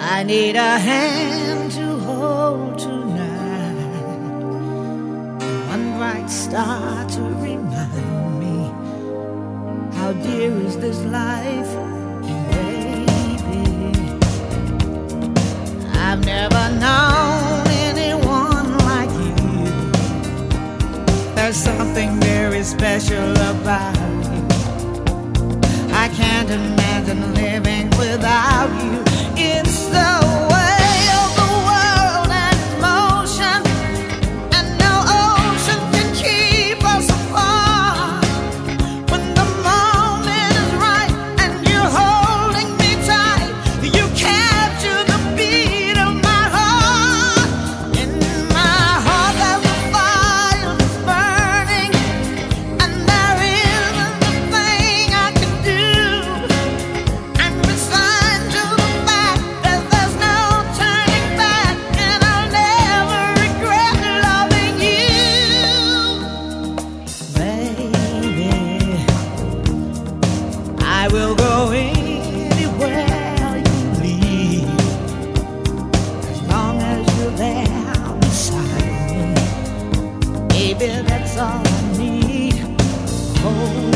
I need a hand to hold tonight, one bright star to remind me how dear is this life, baby. I've never known anyone like you. There's something very special about you. I can't imagine living without you. It's the way of the world and motion, and no ocean can keep us apart. When the moment is right and you're holding me tight, you capture the beat of my heart. In my heart there's a fire that's burning, and there isn't a thing I can do. I'm resigned to the fact that there's no turning back, and I'll never regret loving you, baby. I will go anywhere you lead, as long as you're there beside me, baby. That's all I need. Oh.